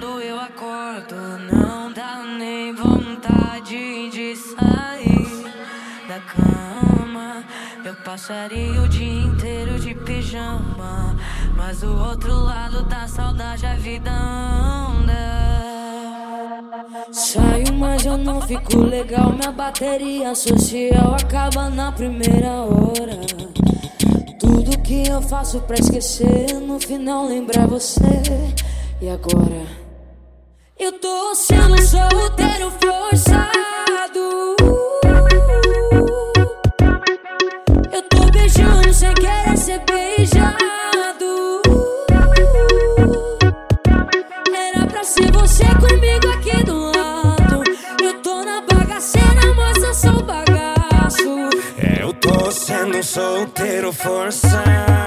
quando eu acordo, não dá nem vontade de sair da cama. Eu passaria o dia inteiro de pijama, mas do outro lado da saudade a vida anda. Saio, mas eu não fico legal. Minha bateria social acaba na primeira hora. Tudo que eu faço pra esquecer, no final lembrar você. E agora? Eu tô sendo solteiro forçado. Eu tô beijando sem querer ser beijado. Era pra ser você comigo aqui do lado. Eu tô na bagaceira, mas eu sou bagaço. Eu tô sendo solteiro forçado.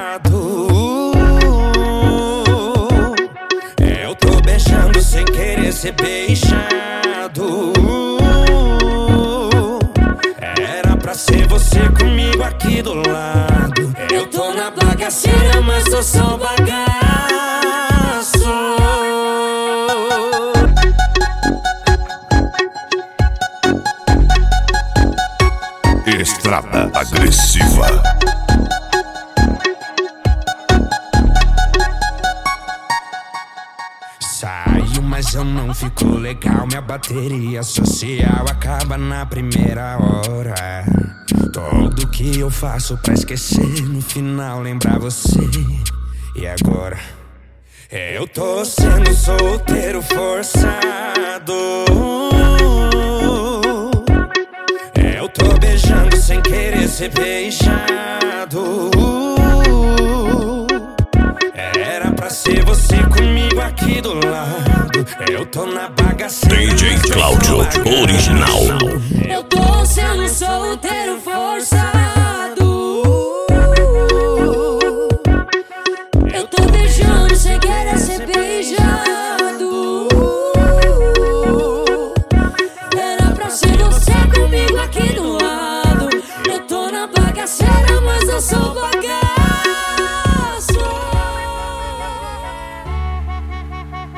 Eu tô beijando sem querer ser beijado. Era pra ser você comigo aqui do lado. Eu tô na bagaceira, mas eu sou bagaço. Estrada agressiva. Saio, mas eu não fico legal. Minha bateria social acaba na primeira hora. Tudo que eu faço pra esquecer, no final lembrar você. E agora? Eu tô sendo solteiro forçado. Eu tô beijando sem querer ser beijado. Era pra ser você comigo aqui do lado. Eu tô na bagaceira. DJ Cláudio original. Eu tô sendo solteiro forçado. Eu tô beijando sem querer ser beijado. Era pra ser você comigo aqui do lado. Eu tô na bagaceira, mas eu sou bagaço.